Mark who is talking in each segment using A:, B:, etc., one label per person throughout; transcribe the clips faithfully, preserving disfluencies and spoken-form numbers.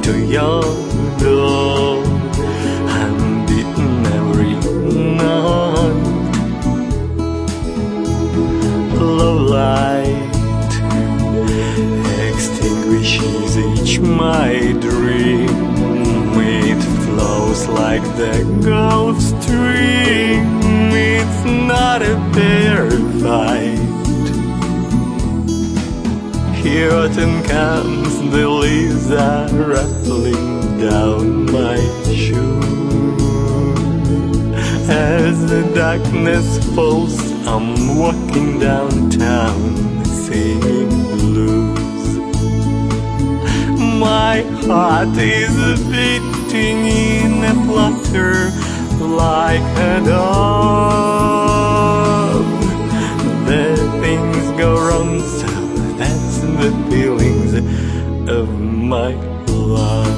A: to your door. I'm beaten every night. Low light extinguishes each my dream. It flows like the Gulf Stream. It's not a fair fight. Here autumn comes, the leaves are rattling down my shoes. As the darkness falls, I'm walking downtown singing blues. My heart is beating in a flutter like a dog. The things go wrong, so that's the feelings of my love.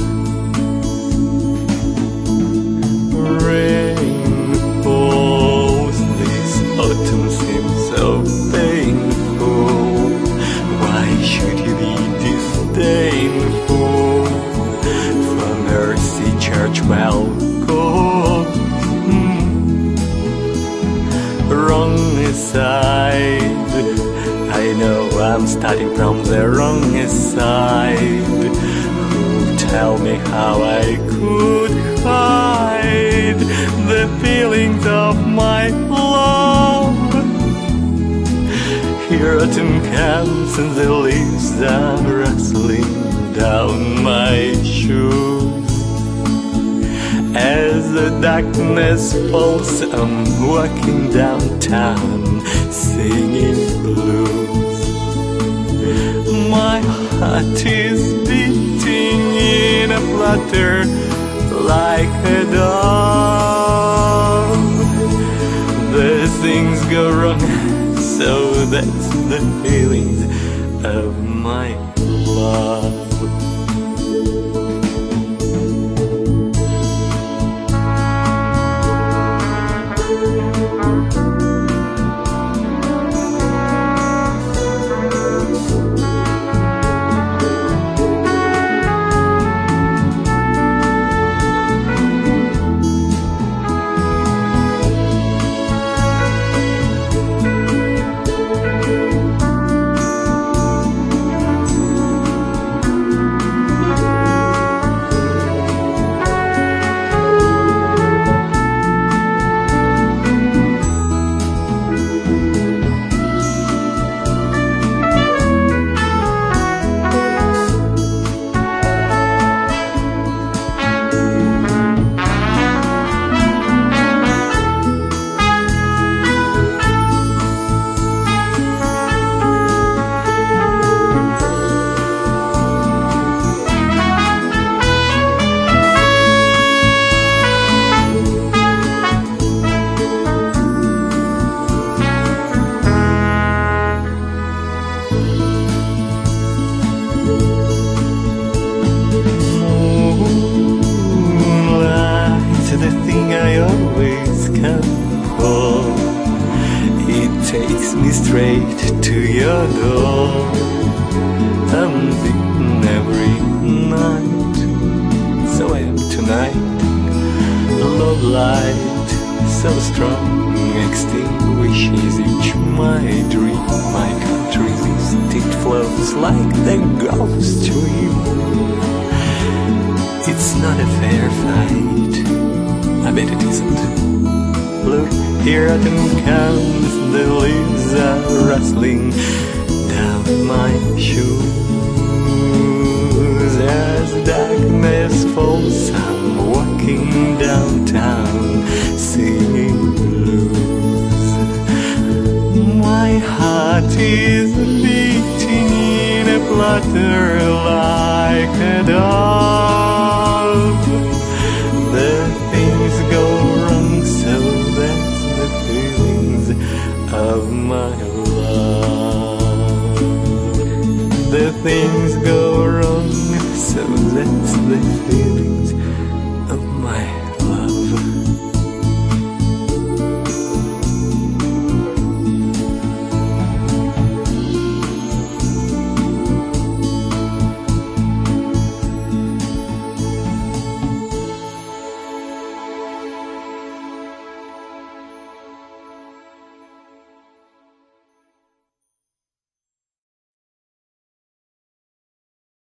A: Rain falls, this autumn seems so painful. Why should you be disdainful? From Mercy Church balcony, wrong side. I know I'm starting from the wrong side. Who'll tell me how I could hide the feelings of my love? Here autumn comes and the leaves are rustling down my shoes. As the darkness falls, I'm walking downtown singing blues. My heart is beating in a flutter like a dog. The things go wrong, so that's the feelings of my love. Takes me straight to your door. I'm beaten every night, so I am tonight. Love light, so strong, extinguishes each my dream. My country mist, it flows like the Gulf Stream. It's not a fair fight, I bet it isn't. Look, here autumn comes, the leaves are rustling down my shoes. As darkness falls, I'm walking downtown singing blues. My heart is beating in a flutter like a dog. The things go wrong, so that's the feelings of my love. The things go wrong, so that's the feelings